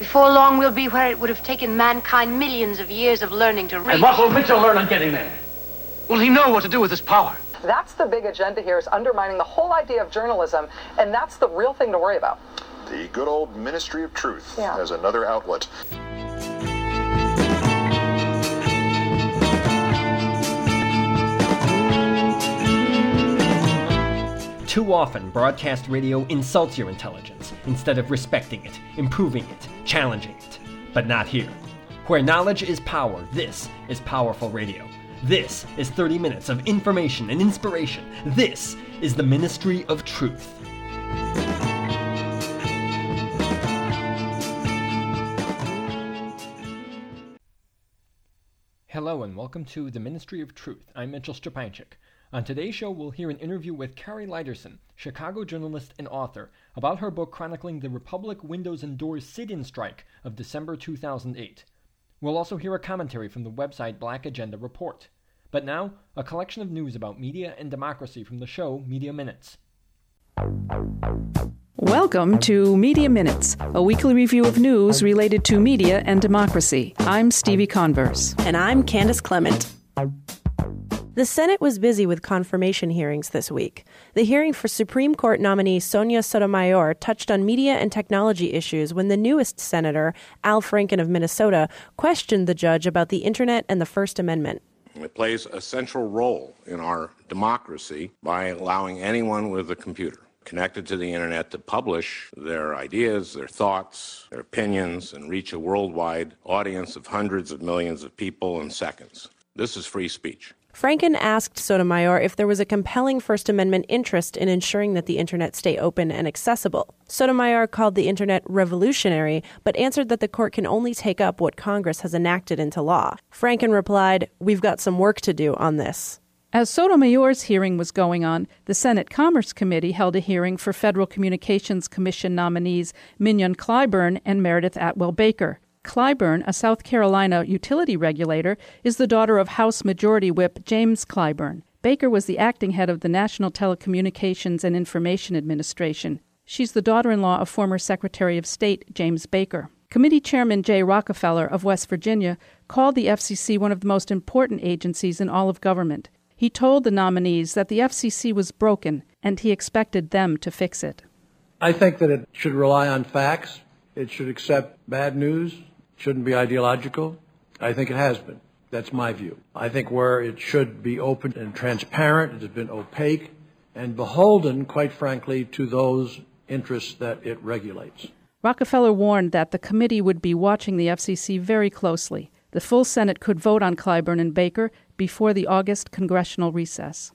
Before long, we'll be where it would have taken mankind millions of years of learning to reach. And what will Mitchell learn on getting there? Will he know what to do with his power? That's the big agenda here, is undermining the whole idea of journalism, and that's the real thing to worry about. The good old Ministry of Truth as another outlet. Too often, broadcast radio insults your intelligence instead of respecting it, improving it, challenging it. But not here. Where knowledge is power, this is powerful radio. This is 30 minutes of information and inspiration. This is the Ministry of Truth. Hello and welcome to the Ministry of Truth. I'm Mitchell Strapanchik. On today's show, we'll hear an interview with Carrie Liderson, Chicago journalist and author, about her book chronicling the Republic Windows and Doors sit-in strike of December 2008. We'll also hear a commentary from the website Black Agenda Report. But now, a collection of news about media and democracy from the show Media Minutes. Welcome to Media Minutes, a weekly review of news related to media and democracy. I'm Stevie Converse. And I'm Candace Clement. The Senate was busy with confirmation hearings this week. The hearing for Supreme Court nominee Sonia Sotomayor touched on media and technology issues when the newest senator, Al Franken of Minnesota, questioned the judge about the Internet and the First Amendment. It plays a central role in our democracy by allowing anyone with a computer connected to the Internet to publish their ideas, their thoughts, their opinions, and reach a worldwide audience of hundreds of millions of people in seconds. This is free speech. Franken asked Sotomayor if there was a compelling First Amendment interest in ensuring that the Internet stay open and accessible. Sotomayor called the Internet revolutionary, but answered that the court can only take up what Congress has enacted into law. Franken replied, "We've got some work to do on this." As Sotomayor's hearing was going on, the Senate Commerce Committee held a hearing for Federal Communications Commission nominees Mignon Clyburn and Meredith Atwell Baker. Clyburn, a South Carolina utility regulator, is the daughter of House Majority Whip James Clyburn. Baker was the acting head of the National Telecommunications and Information Administration. She's the daughter-in-law of former Secretary of State James Baker. Committee Chairman Jay Rockefeller of West Virginia called the FCC one of the most important agencies in all of government. He told the nominees that the FCC was broken and he expected them to fix it. I think that it should rely on facts. It should accept bad news. Shouldn't be ideological. I think it has been. That's my view. I think where it should be open and transparent, it has been opaque and beholden, quite frankly, to those interests that it regulates. Rockefeller warned that the committee would be watching the FCC very closely. The full Senate could vote on Clyburn and Baker before the August congressional recess.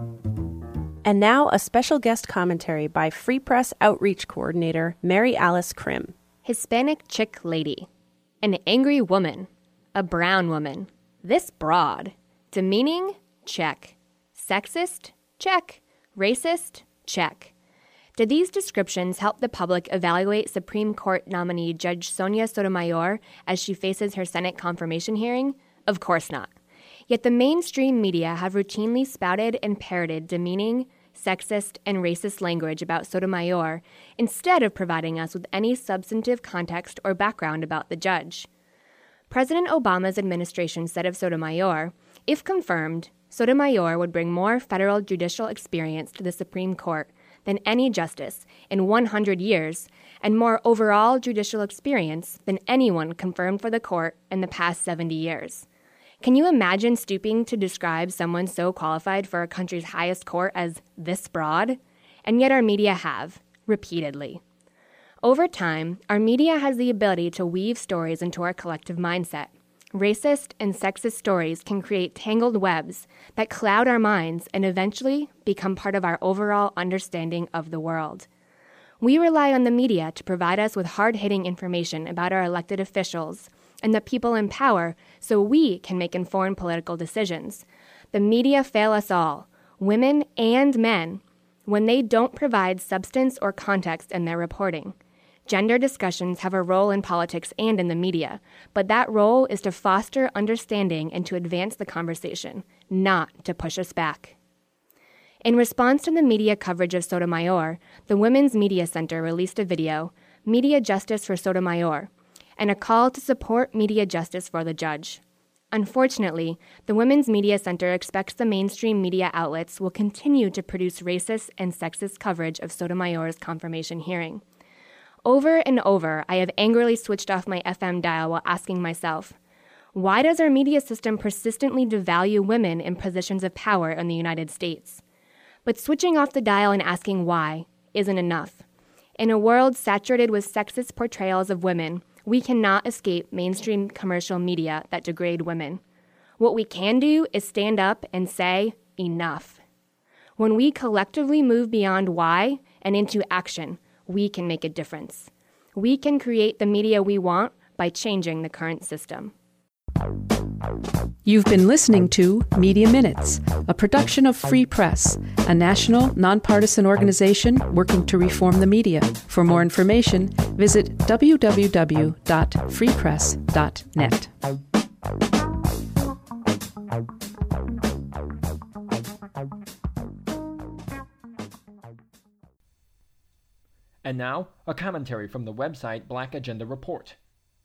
And now a special guest commentary by Free Press Outreach Coordinator Mary Alice Krim. Hispanic chick lady. An angry woman. A brown woman. This broad. Demeaning? Check. Sexist? Check. Racist? Check. Did these descriptions help the public evaluate Supreme Court nominee Judge Sonia Sotomayor as she faces her Senate confirmation hearing? Of course not. Yet the mainstream media have routinely spouted and parroted demeaning, sexist, and racist language about Sotomayor instead of providing us with any substantive context or background about the judge. President Obama's administration said of Sotomayor, if confirmed, Sotomayor would bring more federal judicial experience to the Supreme Court than any justice in 100 years and more overall judicial experience than anyone confirmed for the court in the past 70 years. Can you imagine stooping to describe someone so qualified for our country's highest court as this broad? And yet our media have, repeatedly. Over time, our media has the ability to weave stories into our collective mindset. Racist and sexist stories can create tangled webs that cloud our minds and eventually become part of our overall understanding of the world. We rely on the media to provide us with hard-hitting information about our elected officials and the people in power so we can make informed political decisions. The media fail us all, women and men, when they don't provide substance or context in their reporting. Gender discussions have a role in politics and in the media, but that role is to foster understanding and to advance the conversation, not to push us back. In response to the media coverage of Sotomayor, the Women's Media Center released a video, Media Justice for Sotomayor, and a call to support media justice for the judge. Unfortunately, the Women's Media Center expects the mainstream media outlets will continue to produce racist and sexist coverage of Sotomayor's confirmation hearing. Over and over, I have angrily switched off my FM dial while asking myself, why does our media system persistently devalue women in positions of power in the United States? But switching off the dial and asking why isn't enough. In a world saturated with sexist portrayals of women, we cannot escape mainstream commercial media that degrade women. What we can do is stand up and say, enough. When we collectively move beyond why and into action, we can make a difference. We can create the media we want by changing the current system. You've been listening to Media Minutes, a production of Free Press, a national, nonpartisan organization working to reform the media. For more information, visit www.freepress.net. And now, a commentary from the website Black Agenda Report.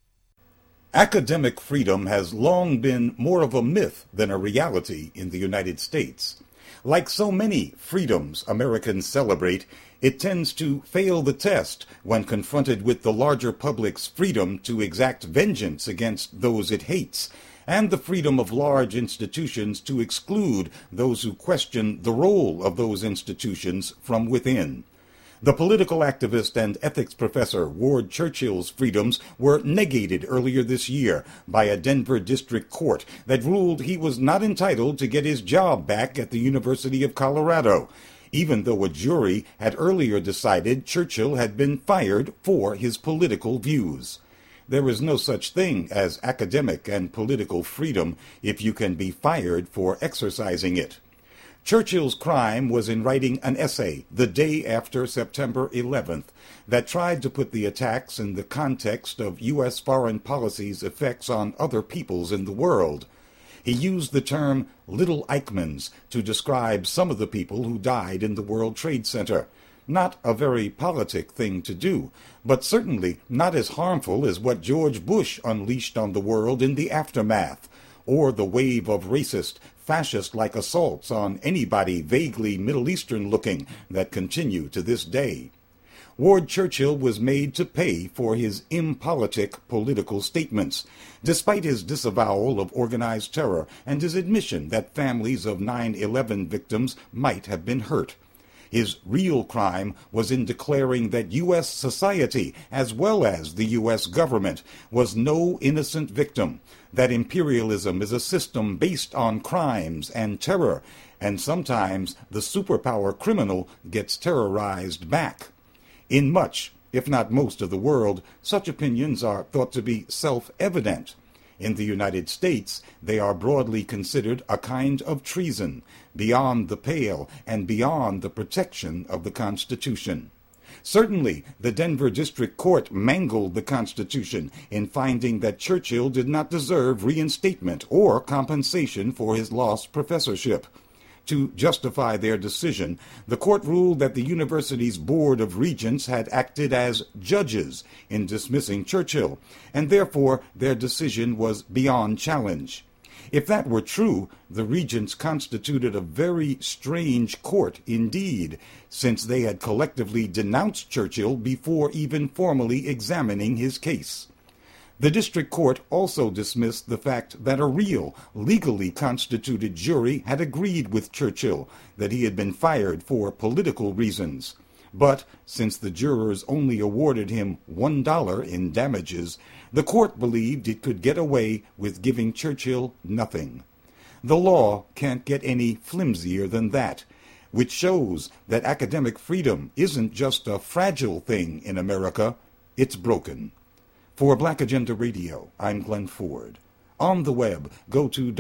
Academic freedom has long been more of a myth than a reality in the United States. Like so many freedoms Americans celebrate, it tends to fail the test when confronted with the larger public's freedom to exact vengeance against those it hates, and the freedom of large institutions to exclude those who question the role of those institutions from within. The political activist and ethics professor Ward Churchill's freedoms were negated earlier this year by a Denver district court that ruled he was not entitled to get his job back at the University of Colorado, even though a jury had earlier decided Churchill had been fired for his political views. There is no such thing as academic and political freedom if you can be fired for exercising it. Churchill's crime was in writing an essay the day after September 11th that tried to put the attacks in the context of U.S. foreign policy's effects on other peoples in the world. He used the term Little Eichmanns to describe some of the people who died in the World Trade Center. Not a very politic thing to do, but certainly not as harmful as what George Bush unleashed on the world in the aftermath, or the wave of racist, fascist-like assaults on anybody vaguely Middle Eastern-looking that continue to this day. Ward Churchill was made to pay for his impolitic political statements, despite his disavowal of organized terror and his admission that families of 9/11 victims might have been hurt. His real crime was in declaring that U.S. society, as well as the U.S. government, was no innocent victim, that imperialism is a system based on crimes and terror, and sometimes the superpower criminal gets terrorized back. In much, if not most of the world, such opinions are thought to be self-evident. In the United States, they are broadly considered a kind of treason, beyond the pale and beyond the protection of the Constitution. Certainly, the Denver District Court mangled the Constitution in finding that Churchill did not deserve reinstatement or compensation for his lost professorship. To justify their decision, the court ruled that the university's Board of Regents had acted as judges in dismissing Churchill, and therefore their decision was beyond challenge. If that were true, the regents constituted a very strange court indeed, since they had collectively denounced Churchill before even formally examining his case. The district court also dismissed the fact that a real, legally constituted jury had agreed with Churchill that he had been fired for political reasons. But, since the jurors only awarded him $1 in damages, the court believed it could get away with giving Churchill nothing. The law can't get any flimsier than that, which shows that academic freedom isn't just a fragile thing in America, it's broken. For Black Agenda Radio, I'm Glenn Ford. On the web, go to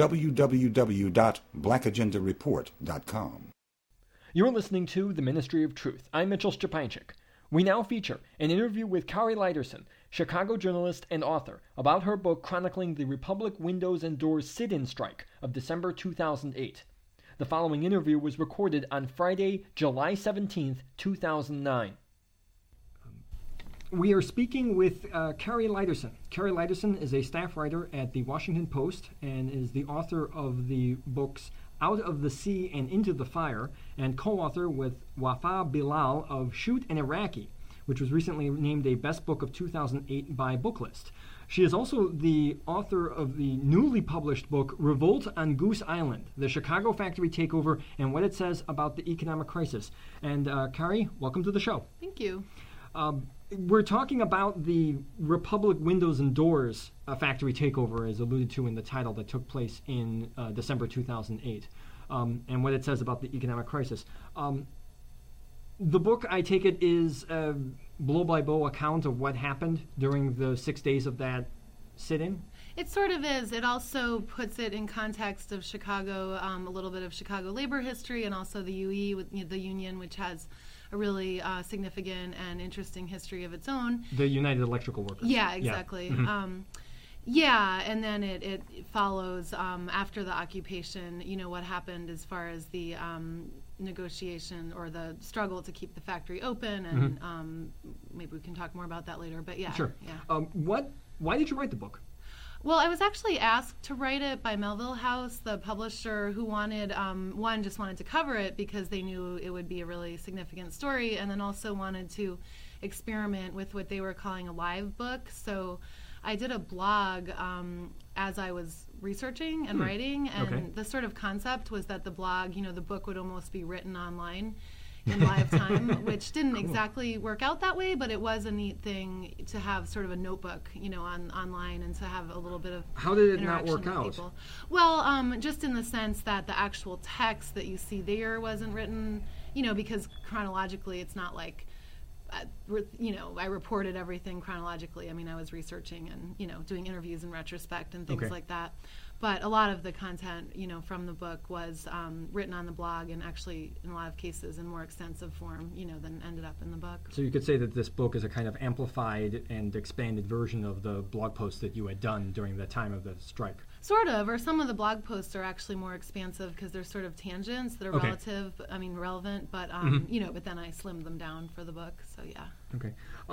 www.blackagendareport.com. You're listening to The Ministry of Truth. I'm Mitchell Stepanchik. We now feature an interview with Kari Liderson, Chicago journalist and author, about her book chronicling the Republic Windows and Doors sit-in strike of December 2008. The following interview was recorded on Friday, July 17, 2009. We are speaking with Carrie Leiderson. Carrie Leiderson is a staff writer at the Washington Post and is the author of the books Out of the Sea and Into the Fire, and co-author with Wafa Bilal of Shoot an Iraqi, which was recently named a Best Book of 2008 by Booklist. She is also the author of the newly published book Revolt on Goose Island, the Chicago Factory Takeover and What It Says About the Economic Crisis. And Carrie, welcome to the show. Thank you. We're talking about the Republic Windows and Doors factory takeover, as alluded to in the title, that took place in December 2008, and what it says about the economic crisis. The book, I take it, is a blow-by-blow account of what happened during the 6 days of that sit-in? It sort of is. It also puts it in context of Chicago, a little bit of Chicago labor history, and also the UE, with the union, which has a really significant and interesting history of its own. The United Electrical Workers. Yeah, exactly. Yeah, mm-hmm. And then it follows after the occupation, what happened as far as the negotiation or the struggle to keep the factory open, and maybe we can talk more about that later, but yeah. Sure. Yeah. Why did you write the book? Well, I was actually asked to write it by Melville House, the publisher, who wanted, just wanted to cover it because they knew it would be a really significant story, and then also wanted to experiment with what they were calling a live book. So I did a blog as I was researching and writing, and the sort of concept was that the blog, the book would almost be written online in live time, which didn't exactly work out that way, but it was a neat thing to have sort of a notebook, online, and to have a little bit of How did it not interaction work with out? people. Well, just in the sense that the actual text that you see there wasn't written, because chronologically it's not like, I reported everything chronologically. I mean, I was researching and, doing interviews in retrospect and things like that. But a lot of the content, from the book was written on the blog, and actually, in a lot of cases, in more extensive form, than ended up in the book. So you could say that this book is a kind of amplified and expanded version of the blog post that you had done during the time of the strike. Sort of, or some of the blog posts are actually more expansive because they're sort of tangents that are relevant, but, but then I slimmed them down for the book, so yeah. Okay.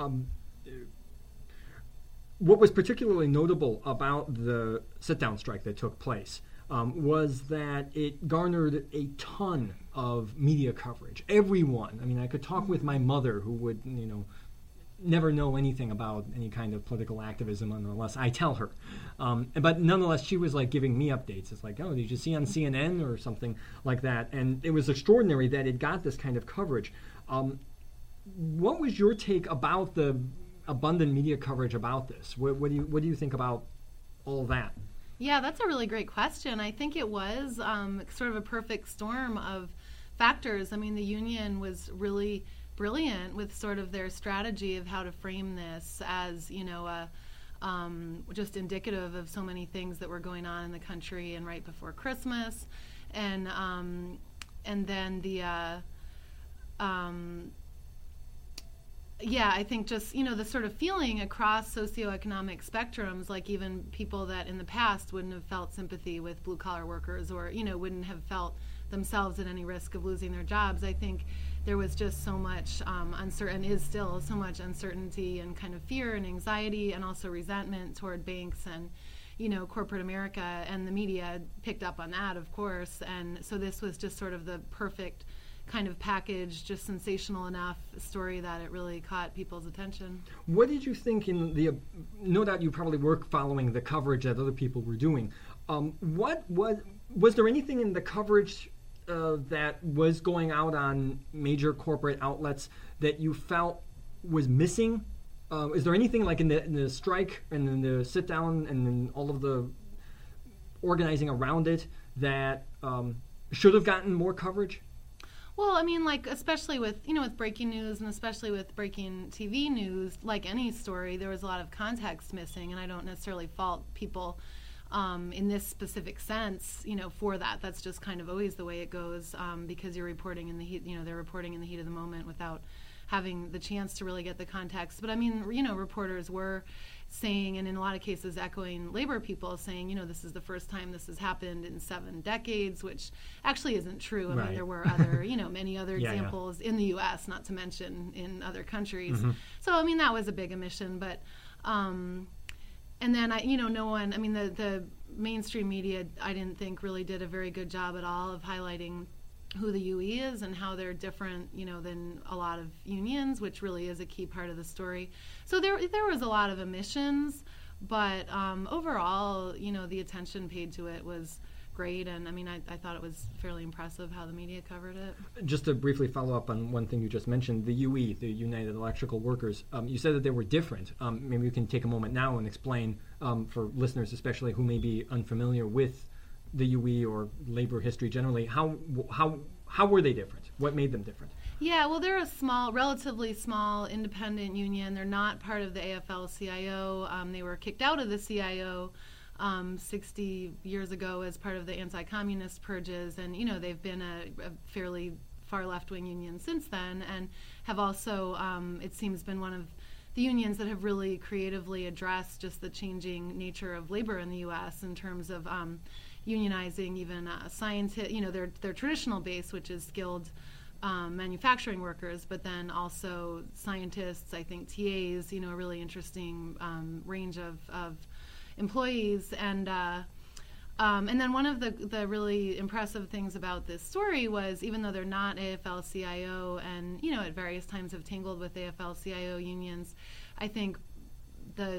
What was particularly notable about the sit-down strike that took place was that it garnered a ton of media coverage. Everyone. I mean, I could talk with my mother, who would, never know anything about any kind of political activism unless I tell her. But nonetheless, she was like giving me updates. It's like, oh, did you see on CNN or something like that? And it was extraordinary that it got this kind of coverage. What was your take about the abundant media coverage about this? What do you think about all that? Yeah, that's a really great question. I think it was sort of a perfect storm of factors. I mean, the union was really brilliant with sort of their strategy of how to frame this as, just indicative of so many things that were going on in the country and right before Christmas. And then the I think just, the sort of feeling across socioeconomic spectrums, like even people that in the past wouldn't have felt sympathy with blue-collar workers or, wouldn't have felt themselves at any risk of losing their jobs. I think there was just so much is still so much uncertainty and kind of fear and anxiety and also resentment toward banks and, corporate America, and the media picked up on that, of course. And so this was just sort of the perfect kind of package, just sensational enough story that it really caught people's attention. What did you think in the, no doubt you probably were following the coverage that other people were doing. Was there anything in the coverage that was going out on major corporate outlets that you felt was missing? Is there anything like in the strike and in the sit down and in all of the organizing around it that should have gotten more coverage? Well, I mean, like, especially with, with breaking news and especially with breaking TV news, like any story, there was a lot of context missing, and I don't necessarily fault people in this specific sense, for that. That's just kind of always the way it goes, because you're reporting in the heat, they're reporting in the heat of the moment without having the chance to really get the context. But I mean, reporters were saying, and in a lot of cases echoing labor people saying, this is the first time this has happened in 7 decades, which actually isn't true. I mean, there were other, many other examples in the U.S., not to mention in other countries. So, I mean, that was a big omission. But, and then, the mainstream media, I didn't think really did a very good job at all of highlighting who the UE is and how they're different, than a lot of unions, which really is a key part of the story. So there was a lot of omissions, but overall, the attention paid to it was great, and I mean, I thought it was fairly impressive how the media covered it. Just to briefly follow up on one thing you just mentioned, the UE, the United Electrical Workers, you said that they were different. Maybe you can take a moment now and explain for listeners, especially who may be unfamiliar with the UE or labor history generally, how were they different? What made them different? Yeah, well, they're a relatively small independent union. They're not part of the AFL-CIO. They were kicked out of the CIO 60 years ago as part of the anti-communist purges, and they've been a fairly far left-wing union since then, and have also, it seems, been one of the unions that have really creatively addressed just the changing nature of labor in the U.S. in terms of unionizing even scientists, their traditional base, which is skilled manufacturing workers, but then also scientists, I think TAs, a really interesting range of employees. And then one of the really impressive things about this story was, even though they're not AFL-CIO and, at various times have tangled with AFL-CIO unions, I think the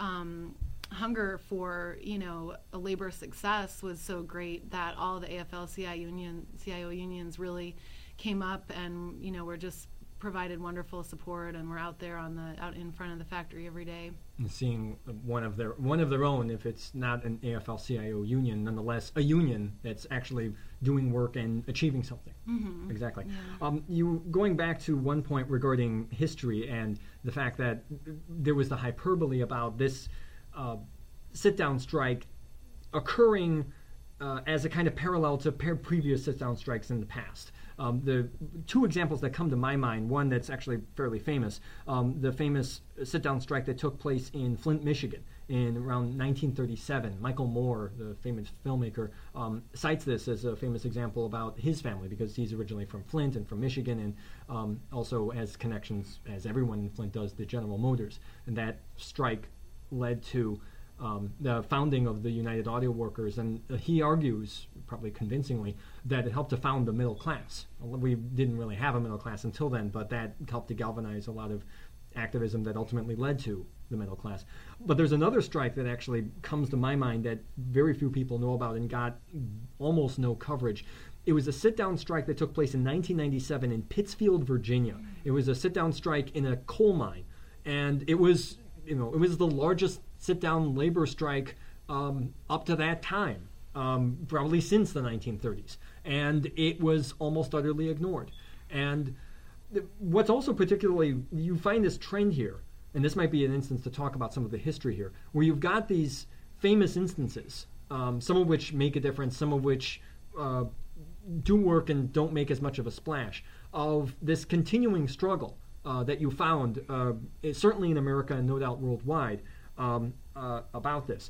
hunger for, a labor success was so great that all the AFL-CIO unions really came up and, were just provided wonderful support, and we're out there out in front of the factory every day. And seeing one of their own, if it's not an AFL-CIO union, nonetheless a union that's actually doing work and achieving something. Mm-hmm. Exactly. Yeah. You going back to one point regarding history and the fact that there was the hyperbole about this sit-down strike occurring as a kind of parallel to previous sit-down strikes in the past. The two examples that come to my mind, one that's actually fairly famous, the famous sit-down strike that took place in Flint, Michigan in around 1937. Michael Moore, the famous filmmaker, cites this as a famous example about his family because he's originally from Flint and from Michigan, and also has connections, as everyone in Flint does, to General Motors. And that strike led to the founding of the United Audio Workers, and he argues, probably convincingly, that it helped to found the middle class. We didn't really have a middle class until then, but that helped to galvanize a lot of activism that ultimately led to the middle class. But there's another strike that actually comes to my mind that very few people know about and got almost no coverage. It was a sit-down strike that took place in 1997 in Pittsfield, Virginia. It was a sit-down strike in a coal mine, and it was the largest sit-down labor strike up to that time, probably since the 1930s. And it was almost utterly ignored. And what's also particularly, you find this trend here, and this might be an instance to talk about some of the history here, where you've got these famous instances, some of which make a difference, some of which do work and don't make as much of a splash, of this continuing struggle that you found, certainly in America and no doubt worldwide, about this.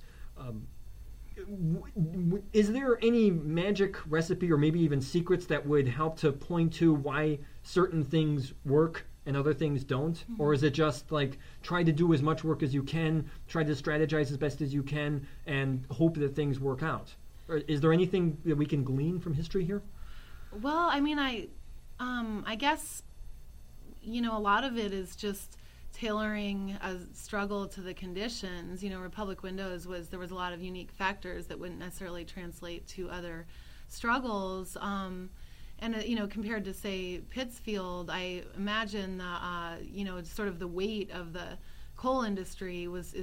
Is there any magic recipe or maybe even secrets that would help to point to why certain things work and other things don't? Mm-hmm. Or is it just like try to do as much work as you can, try to strategize as best as you can, and hope that things work out? Or is there anything that we can glean from history here? Well, I mean, I guess, a lot of it is just tailoring a struggle to the conditions. Republic Windows there was a lot of unique factors that wouldn't necessarily translate to other struggles. And compared to, say, Pittsfield, I imagine sort of the weight of the coal industry was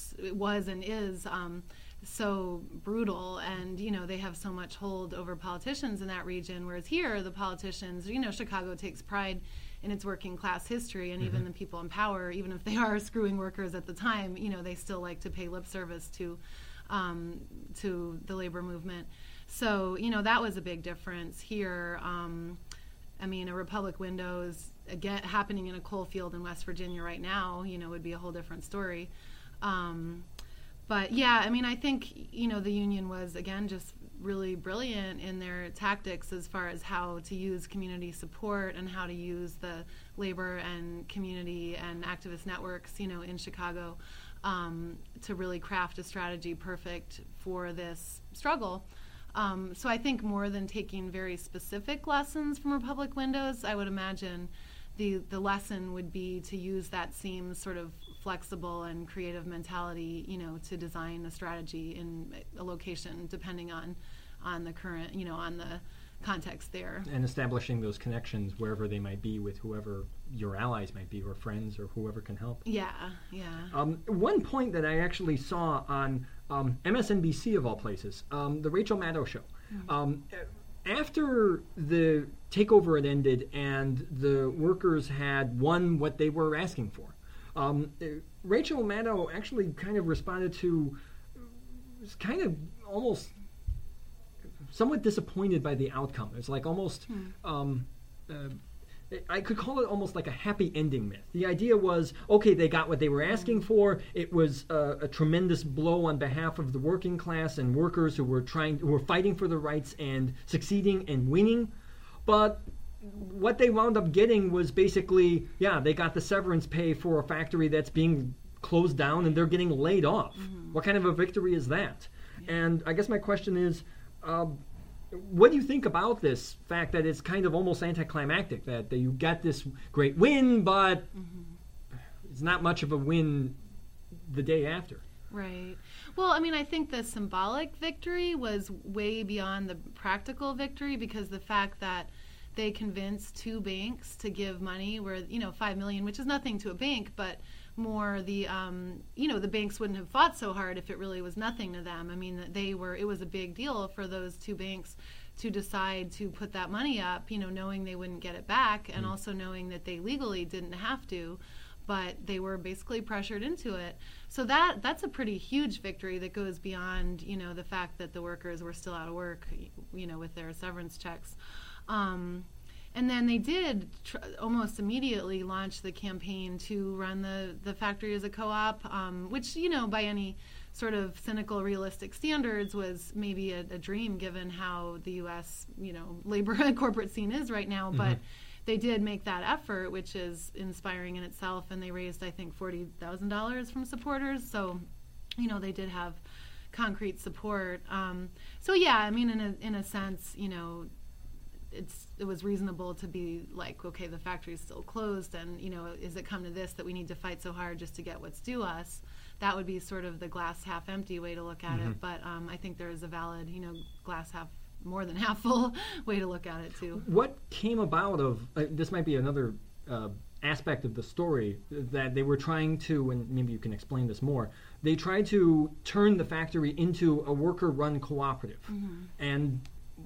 so brutal, and they have so much hold over politicians in that region, whereas here the politicians, Chicago takes pride in its working class history, and even the people in power, even if they are screwing workers at the time, they still like to pay lip service to the labor movement. So that was a big difference here. A Republic Windows again, happening in a coal field in West Virginia right now, would be a whole different story. But yeah, I mean, I think, the union was, again, just really brilliant in their tactics as far as how to use community support and how to use the labor and community and activist networks, in Chicago, to really craft a strategy perfect for this struggle. So I think more than taking very specific lessons from Republic Windows, I would imagine the lesson would be to use that same sort of flexible and creative mentality, to design a strategy in a location depending on the current, on the context there. And establishing those connections wherever they might be with whoever your allies might be or friends or whoever can help. Yeah. One point that I actually saw on MSNBC of all places, the Rachel Maddow show. Mm-hmm. After the takeover had ended and the workers had won what they were asking for, Rachel Maddow actually kind of responded to, was kind of almost somewhat disappointed by the outcome. It's like almost, I could call it almost like a happy ending myth. The idea was, okay, they got what they were asking for. It was a tremendous blow on behalf of the working class and workers who were fighting for their rights and succeeding and winning. But what they wound up getting was basically, they got the severance pay for a factory that's being closed down and they're getting laid off. Mm-hmm. What kind of a victory is that? Yeah. And I guess my question is, what do you think about this fact that it's kind of almost anticlimactic, that you got this great win, but it's not much of a win the day after? Right. Well, I mean, I think the symbolic victory was way beyond the practical victory, because the fact that they convinced two banks to give money where, $5 million, which is nothing to a bank, but more the banks wouldn't have fought so hard if it really was nothing to them. I mean, it was a big deal for those two banks to decide to put that money up, knowing they wouldn't get it back, and also knowing that they legally didn't have to, but they were basically pressured into it. So that's a pretty huge victory that goes beyond, the fact that the workers were still out of work, with their severance checks. And then they did almost immediately launch the campaign to run the factory as a co-op, which, by any sort of cynical, realistic standards was maybe a dream given how the U.S., labor and corporate scene is right now. Mm-hmm. But they did make that effort, which is inspiring in itself, and they raised, I think, $40,000 from supporters. So, they did have concrete support. So, yeah, I mean, in a sense, it was reasonable to be like, okay, the factory's still closed, and is it come to this that we need to fight so hard just to get what's due us? That would be sort of the glass half empty way to look at it. But I think there is a valid, glass half more than half full way to look at it too. What came about of this might be another aspect of the story that they were trying to, and maybe you can explain this more. They tried to turn the factory into a worker-run cooperative, and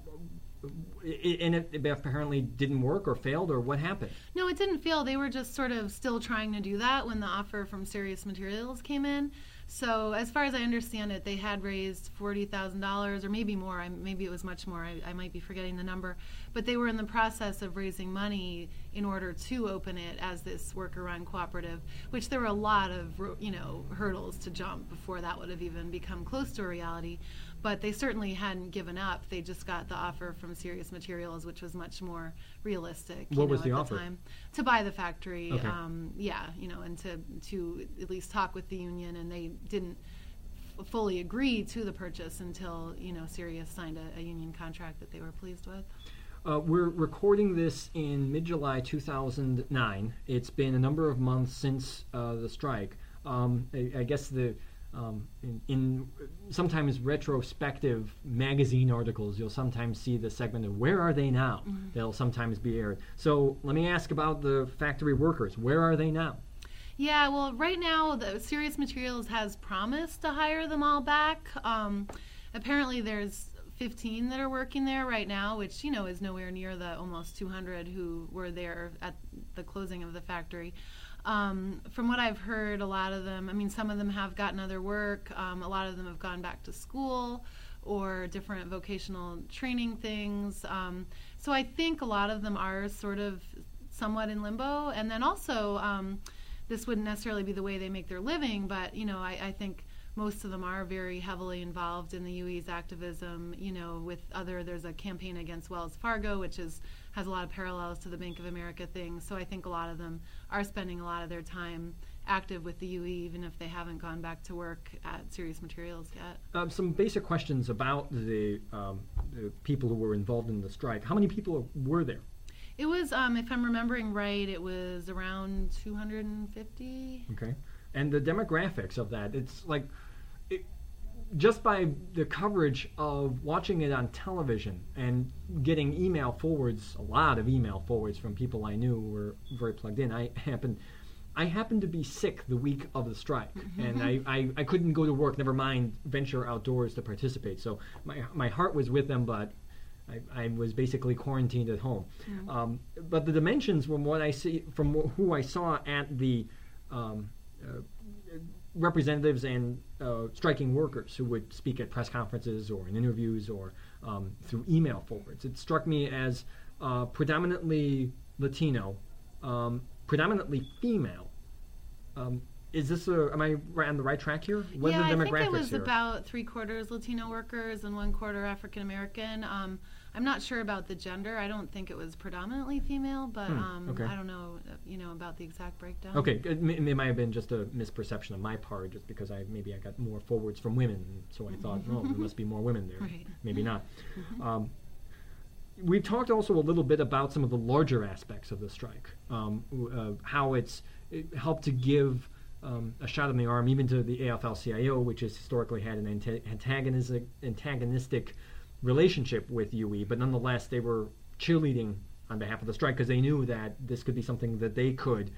it apparently didn't work or failed, or what happened? No, it didn't fail. They were just sort of still trying to do that when the offer from Sirius Materials came in. So as far as I understand it, they had raised $40,000 or maybe more. Maybe it was much more. I might be forgetting the number. But they were in the process of raising money in order to open it as this worker-run cooperative, which there were a lot of, hurdles to jump before that would have even become close to a reality. But they certainly hadn't given up. They just got the offer from Sirius Materials, which was much more realistic. What was the at offer? The time, to buy the factory. Okay. And to at least talk with the union, and they didn't fully agree to the purchase until Sirius signed a union contract that they were pleased with. We're recording this in mid-July 2009. It's been a number of months since the strike. I guess in sometimes retrospective magazine articles, you'll sometimes see the segment of "Where are they now?" That'll sometimes be aired. So let me ask about the factory workers. Where are they now? Yeah, well, right now, the Sirius Materials has promised to hire them all back. Apparently, there's 15 that are working there right now, which is nowhere near the almost 200 who were there at the closing of the factory. From what I've heard, a lot of them, some of them have gotten other work. A lot of them have gone back to school or different vocational training things. So I think a lot of them are sort of somewhat in limbo. And then also, this wouldn't necessarily be the way they make their living, but, I think most of them are very heavily involved in the UE's activism, there's a campaign against Wells Fargo, which has a lot of parallels to the Bank of America thing. So I think a lot of them are spending a lot of their time active with the UE, even if they haven't gone back to work at Serious Materials yet. Some basic questions about the people who were involved in the strike. How many people were there? It was, if I'm remembering right, it was around 250. Okay. And the demographics of that, it's like, just by the coverage of watching it on television and getting email forwards, a lot of email forwards from people I knew who were very plugged in, I happened to be sick the week of the strike, and I couldn't go to work, never mind venture outdoors to participate. So my heart was with them, but I was basically quarantined at home. But the dimensions from what I see, from who I saw at the representatives and striking workers who would speak at press conferences or in interviews or through email forwards, it struck me as predominantly Latino, predominantly female. Is this am I on the right track here? What yeah, are the demographics I think it was here? about 3/4 Latino workers and 1/4 African American. I'm not sure about the gender. I don't think it was predominantly female, but okay. I don't know, about the exact breakdown. Okay, it might have been just a misperception on my part, just because I got more forwards from women, so I thought, oh, there must be more women there. Right. Maybe not. We've talked also a little bit about some of the larger aspects of the strike, how it helped to give a shot in the arm even to the AFL-CIO, which has historically had an antagonistic relationship with UE, but nonetheless they were cheerleading on behalf of the strike because they knew that this could be something that they could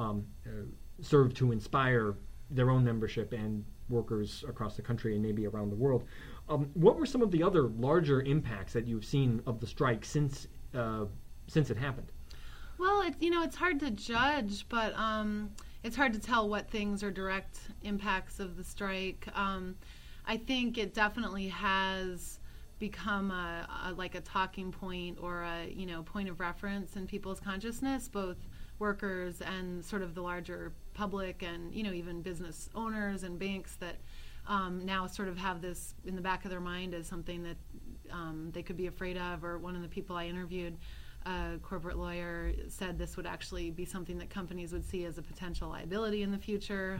serve to inspire their own membership and workers across the country and maybe around the world. What were some of the other larger impacts that you've seen of the strike since it happened? Well, it's hard to judge, but it's hard to tell what things are direct impacts of the strike. I think it definitely has become a talking point or a point of reference in people's consciousness, both workers and sort of the larger public and even business owners and banks that now sort of have this in the back of their mind as something that they could be afraid of. Or one of the people I interviewed, a corporate lawyer, said this would actually be something that companies would see as a potential liability in the future.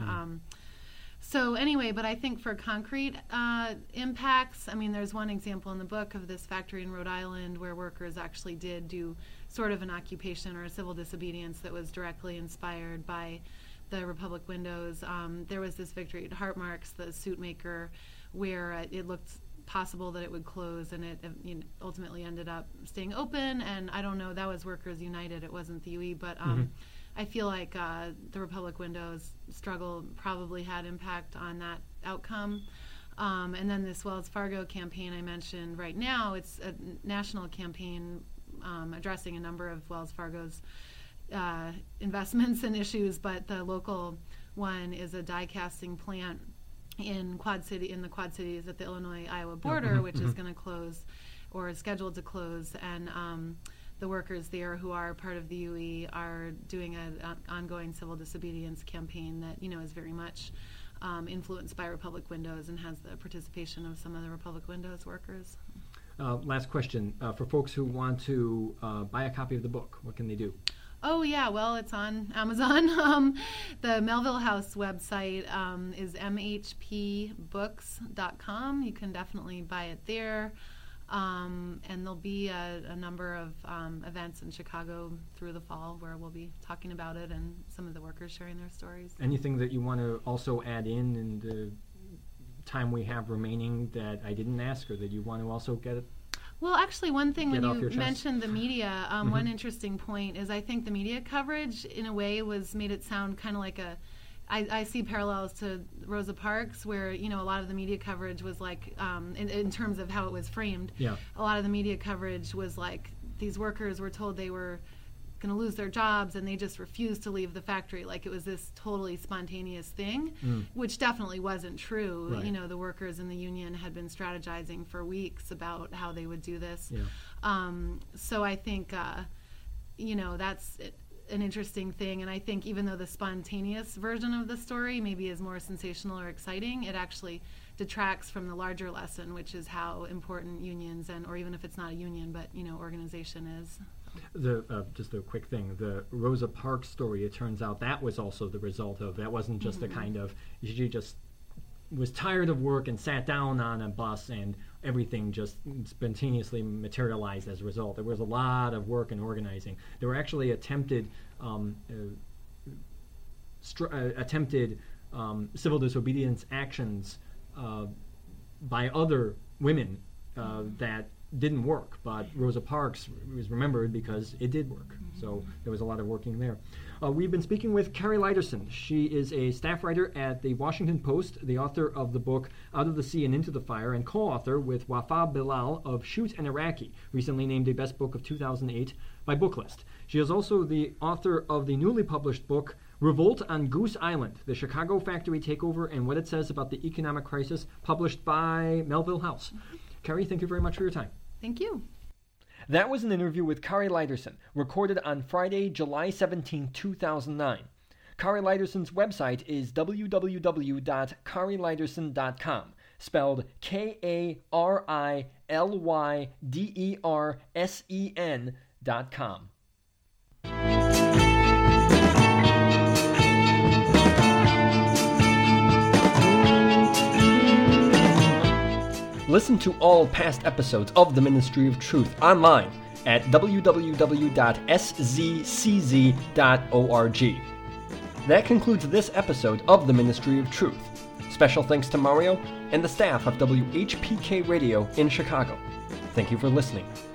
So anyway, but I think for concrete impacts, there's one example in the book of this factory in Rhode Island where workers actually did do sort of an occupation or a civil disobedience that was directly inspired by the Republic windows. There was this victory at Hartmarks, the suit maker, where it looked possible that it would close, and it ultimately ended up staying open. And I don't know, that was Workers United, it wasn't the UE, but I feel like the Republic windows struggle probably had impact on that outcome. And then this Wells Fargo campaign I mentioned right now, it's a national campaign addressing a number of Wells Fargo's investments and issues, but the local one is a die casting plant in the Quad Cities at the Illinois-Iowa border, which is going to close or is scheduled to close. And the workers there who are part of the UE are doing an ongoing civil disobedience campaign that is very much influenced by Republic Windows and has the participation of some of the Republic Windows workers. Last question. For folks who want to buy a copy of the book, what can they do? Oh, yeah. Well, it's on Amazon. The Melville House website is mhpbooks.com. You can definitely buy it there. And there'll be a number of events in Chicago through the fall where we'll be talking about it and some of the workers sharing their stories. Anything that you want to also add in the time we have remaining that I didn't ask, or that you want to also get it? Well, actually, one thing when you mentioned the media, one interesting point is I think the media coverage, in a way, made it sound kind of like I see parallels to Rosa Parks, where a lot of the media coverage was like, in terms of how it was framed. Yeah. A lot of the media coverage was like these workers were told they were going to lose their jobs, and they just refused to leave the factory. Like it was this totally spontaneous thing, which definitely wasn't true. Right. The workers in the union had been strategizing for weeks about how they would do this. Yeah. So I think, that's it. an interesting thing. And I think even though the spontaneous version of the story maybe is more sensational or exciting, it actually detracts from the larger lesson, which is how important unions or even if it's not a union, but organization is. Just a quick thing, the Rosa Parks story, it turns out that was also the result of, that wasn't just a kind of, she just was tired of work and sat down on a bus and everything just spontaneously materialized as a result. There was a lot of work and organizing. There were actually attempted civil disobedience actions by other women that didn't work, but Rosa Parks was remembered because it did work. So there was a lot of working there. We've been speaking with Carrie Liderson. She is a staff writer at the Washington Post, the author of the book Out of the Sea and Into the Fire, and co-author with Wafa Bilal of Shoot an Iraqi, recently named a Best Book of 2008 by Booklist. She is also the author of the newly published book Revolt on Goose Island, the Chicago Factory Takeover and What It Says About the Economic Crisis, published by Melville House. Carrie, thank you very much for your time. Thank you. That was an interview with Carrie Liderson, recorded on Friday, July 17, 2009. Carrie Liderson's website is www.carrieliderson.com, spelled KARILYDERSEN.com. Listen to all past episodes of the Ministry of Truth online at www.szcz.org. That concludes this episode of the Ministry of Truth. Special thanks to Mario and the staff of WHPK Radio in Chicago. Thank you for listening.